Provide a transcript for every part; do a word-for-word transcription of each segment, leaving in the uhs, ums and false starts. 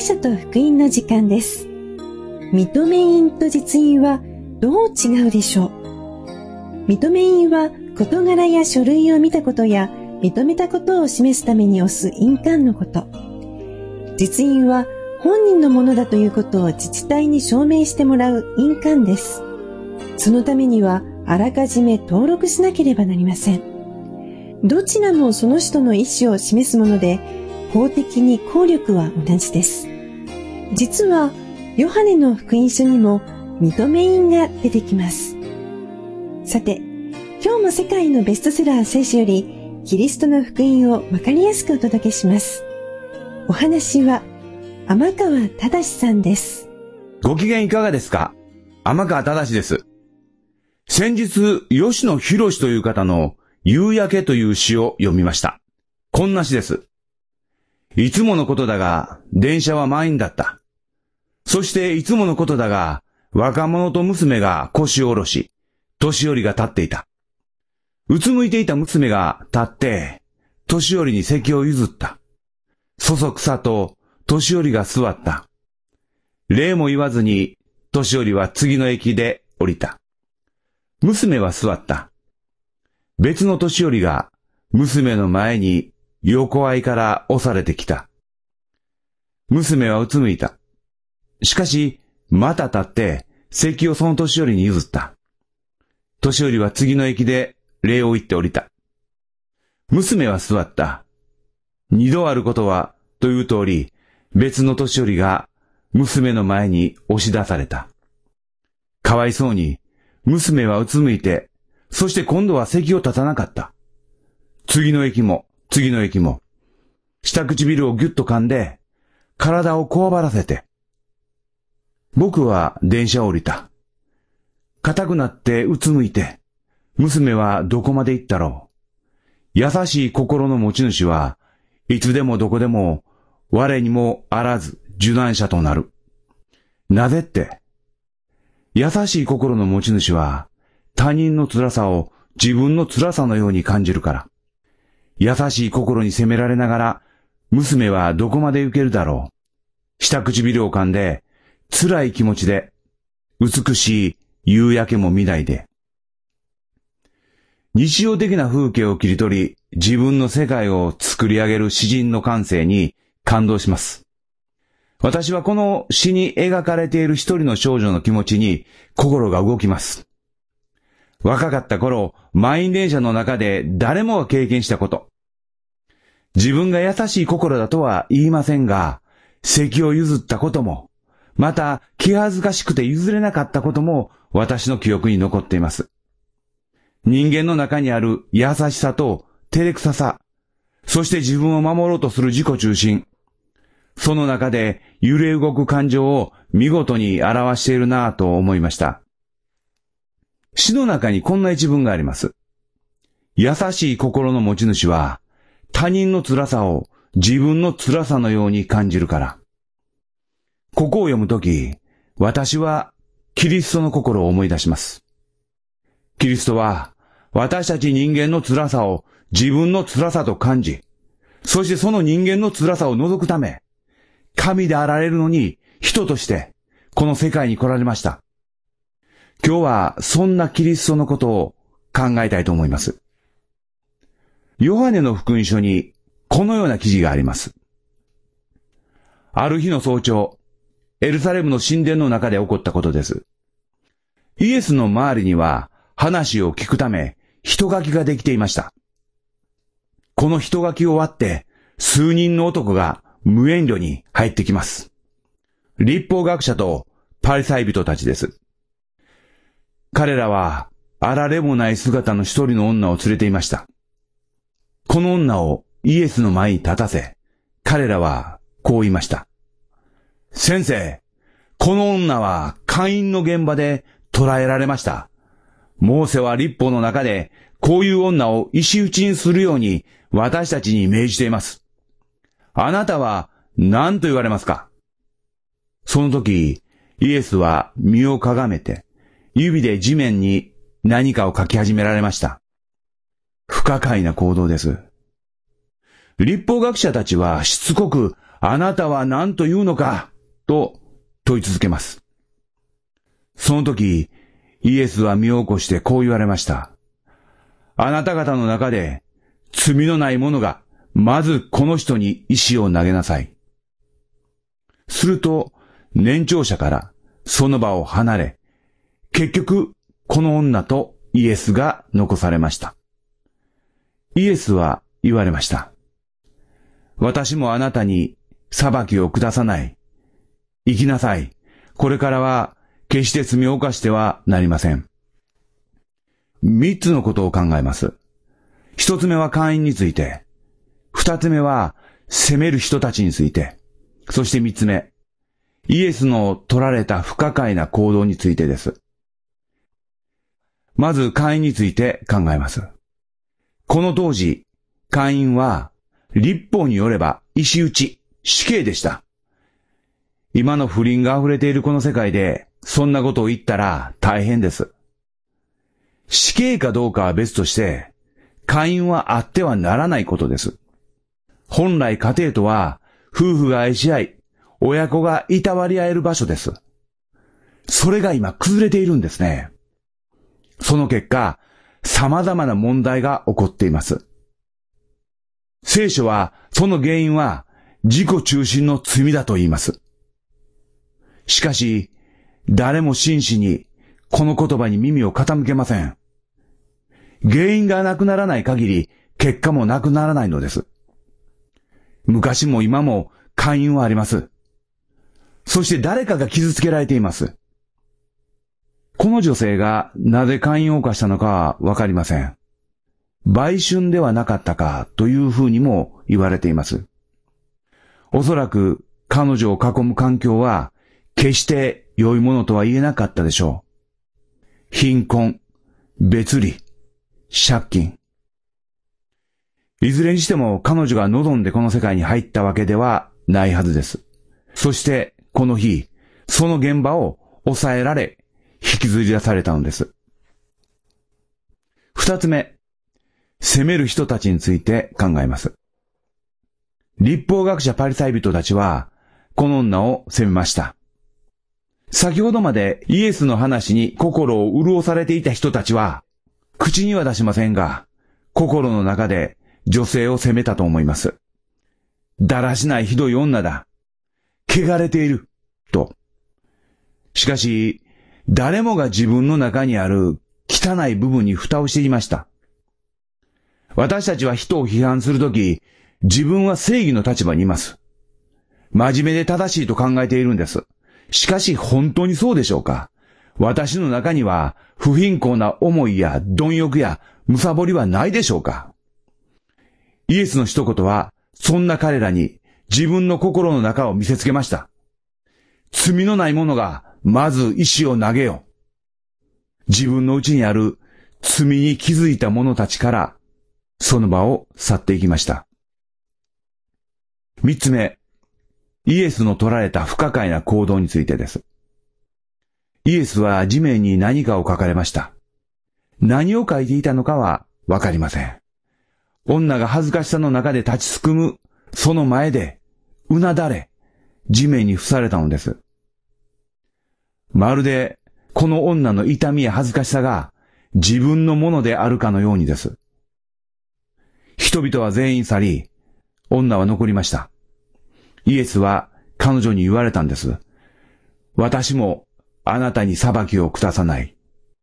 聖書と福音の時間です。認め印と実印はどう違うでしょう。認め印は事柄や書類を見たことや認めたことを示すために押す印鑑のこと。実印は本人のものだということを自治体に証明してもらう印鑑です。そのためにはあらかじめ登録しなければなりません。どちらもその人の意思を示すもので、法的に効力は同じです。実はヨハネの福音書にも認め印が出てきます。さて、今日も世界のベストセラー聖書よりキリストの福音をわかりやすくお届けします。お話は天川忠さんです。 ご機嫌いかがですか？天川忠です。先日、吉野博という方の夕焼けという詩を読みました。こんな詩です。いつものことだが、電車は満員だった。そしていつものことだが、若者と娘が腰を下ろし、年寄りが立っていた。うつむいていた娘が立って、年寄りに席を譲った。そそくさと年寄りが座った。礼も言わずに、年寄りは次の駅で降りた。娘は座った。別の年寄りが娘の前に横合いから押されてきた。娘はうつむいた。しかし、また立って席をその年寄りに譲った。年寄りは次の駅で礼を言って降りた。娘は座った。二度あることは、という通り、別の年寄りが娘の前に押し出された。かわいそうに、娘はうつむいて、そして今度は席を立たなかった。次の駅も、次の駅も、下唇をぎゅっと噛んで、体をこわばらせて。僕は電車を降りた。硬くなってうつむいて、娘はどこまで行ったろう。優しい心の持ち主はいつでもどこでも我にもあらず受難者となる。なぜって、優しい心の持ち主は他人の辛さを自分の辛さのように感じるから。優しい心に責められながら娘はどこまで行けるだろう。下唇を噛んで辛い気持ちで美しい夕焼けも見ないで。日常的な風景を切り取り、自分の世界を作り上げる詩人の感性に感動します。私はこの詩に描かれている一人の少女の気持ちに心が動きます。若かった頃、満員電車の中で誰もが経験したこと。自分が優しい心だとは言いませんが、席を譲ったことも、また気恥ずかしくて譲れなかったことも私の記憶に残っています。人間の中にある優しさと照れくささ、そして自分を守ろうとする自己中心。その中で揺れ動く感情を見事に表しているなぁと思いました。詩の中にこんな一文があります。優しい心の持ち主は他人の辛さを自分の辛さのように感じるから。ここを読むとき、私はキリストの心を思い出します。キリストは私たち人間の辛さを自分の辛さと感じ、そしてその人間の辛さを除くため、神であられるのに人としてこの世界に来られました。今日はそんなキリストのことを考えたいと思います。ヨハネの福音書にこのような記事があります。ある日の早朝、エルサレムの神殿の中で起こったことです。イエスの周りには話を聞くため人垣ができていました。この人垣を割って数人の男が無遠慮に入ってきます。律法学者とパリサイ人たちです。彼らはあられもない姿の一人の女を連れていました。この女をイエスの前に立たせ、彼らはこう言いました。先生、この女は姦淫の現場で捕らえられました。モーセは律法の中でこういう女を石打ちにするように私たちに命じています。あなたは何と言われますか？その時、イエスは身をかがめて、指で地面に何かを書き始められました。不可解な行動です。律法学者たちはしつこくあなたは何と言うのかと問い続けます。その時、イエスは身を起こしてこう言われました。あなた方の中で罪のない者がまずこの人に石を投げなさい。すると年長者からその場を離れ、結局この女とイエスが残されました。イエスは言われました。私もあなたに裁きを下さない。生きなさい。これからは決して罪を犯してはなりません。三つのことを考えます。一つ目は会員について。二つ目は責める人たちについて。そして三つ目、イエスの取られた不可解な行動についてです。まず会員について考えます。この当時、会員は律法によれば石打ち、死刑でした。今の不倫が溢れているこの世界で、そんなことを言ったら大変です。死刑かどうかは別として、会員はあってはならないことです。本来家庭とは、夫婦が愛し合い、親子がいたわり合える場所です。それが今崩れているんですね。その結果、様々な問題が起こっています。聖書は、その原因は、自己中心の罪だと言います。しかし、誰も真摯に、この言葉に耳を傾けません。原因がなくならない限り、結果もなくならないのです。昔も今も会員はあります。そして誰かが傷つけられています。この女性がなぜ会員を犯したのかはわかりません。売春ではなかったかというふうにも言われています。おそらく彼女を囲む環境は決して良いものとは言えなかったでしょう。貧困、別離、借金。いずれにしても彼女が望んでこの世界に入ったわけではないはずです。そしてこの日、その現場を抑えられ、引きずり出されたのです。二つ目、責める人たちについて考えます。律法学者パリサイ人たちは、この女を責めました。先ほどまでイエスの話に心を潤されていた人たちは、口には出しませんが、心の中で女性を責めたと思います。だらしないひどい女だ。汚れている。と。しかし、誰もが自分の中にある汚い部分に蓋をしていました。私たちは人を批判するとき、自分は正義の立場にいます。真面目で正しいと考えているんです。しかし本当にそうでしょうか？私の中には不貧困な思いや貪欲や貪りはないでしょうか？イエスの一言は、そんな彼らに自分の心の中を見せつけました。罪のない者がまず石を投げよ。自分の内にある罪に気づいた者たちからその場を去っていきました。三つ目、イエスの取られた不可解な行動についてです。イエスは地面に何かを書かれました。何を書いていたのかはわかりません。女が恥ずかしさの中で立ちすくむ、その前で、うなだれ、地面に伏されたのです。まるで、この女の痛みや恥ずかしさが自分のものであるかのようにです。人々は全員去り、女は残りました。イエスは彼女に言われたんです。私もあなたに裁きを下さない。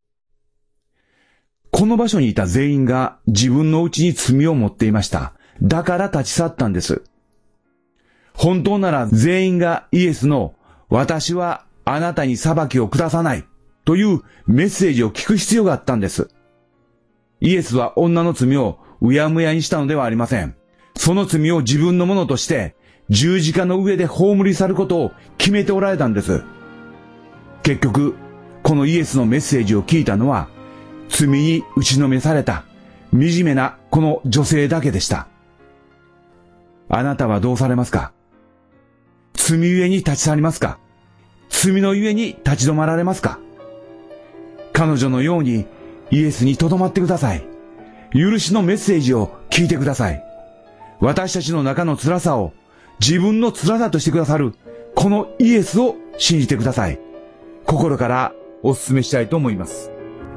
この場所にいた全員が自分のうちに罪を持っていました。だから立ち去ったんです。本当なら全員がイエスの私はあなたに裁きを下さないというメッセージを聞く必要があったんです。イエスは女の罪をうやむやにしたのではありません。その罪を自分のものとして十字架の上で葬り去ることを決めておられたんです。結局、このイエスのメッセージを聞いたのは罪に打ちのめされた惨めなこの女性だけでした。あなたはどうされますか？罪ゆえに立ち去りますか？罪のゆえに立ち止まられますか？彼女のようにイエスにとどまってください。許しのメッセージを聞いてください。私たちの中の辛さを自分の面だとしてくださる、このイエスを信じてください。心からお勧めしたいと思います。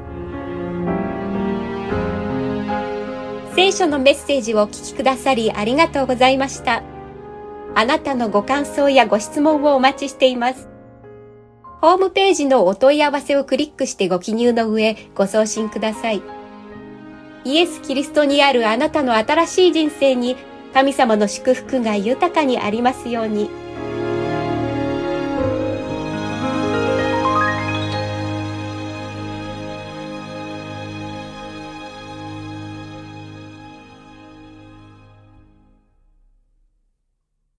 聖書のメッセージをお聞きくださりありがとうございました。あなたのご感想やご質問をお待ちしています。ホームページのお問い合わせをクリックしてご記入の上、ご送信ください。イエス・キリストにあるあなたの新しい人生に、神様の祝福が豊かにありますように。